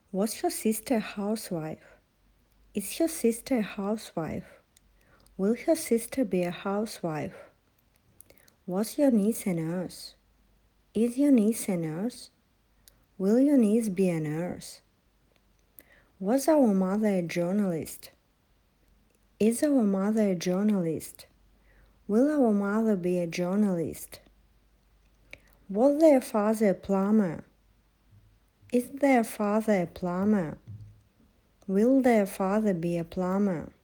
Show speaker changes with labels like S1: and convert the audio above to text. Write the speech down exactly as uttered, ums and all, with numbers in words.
S1: Was your sister a housewife? Is your sister a housewife? Will your sister be a housewife? Was your niece a nurse? Is your niece a nurse? Will your niece be a nurse? Was our mother a journalist? Is our mother a journalist? Will our mother be a journalist? Was their father a plumber? Is their father a plumber? Will their father be a plumber?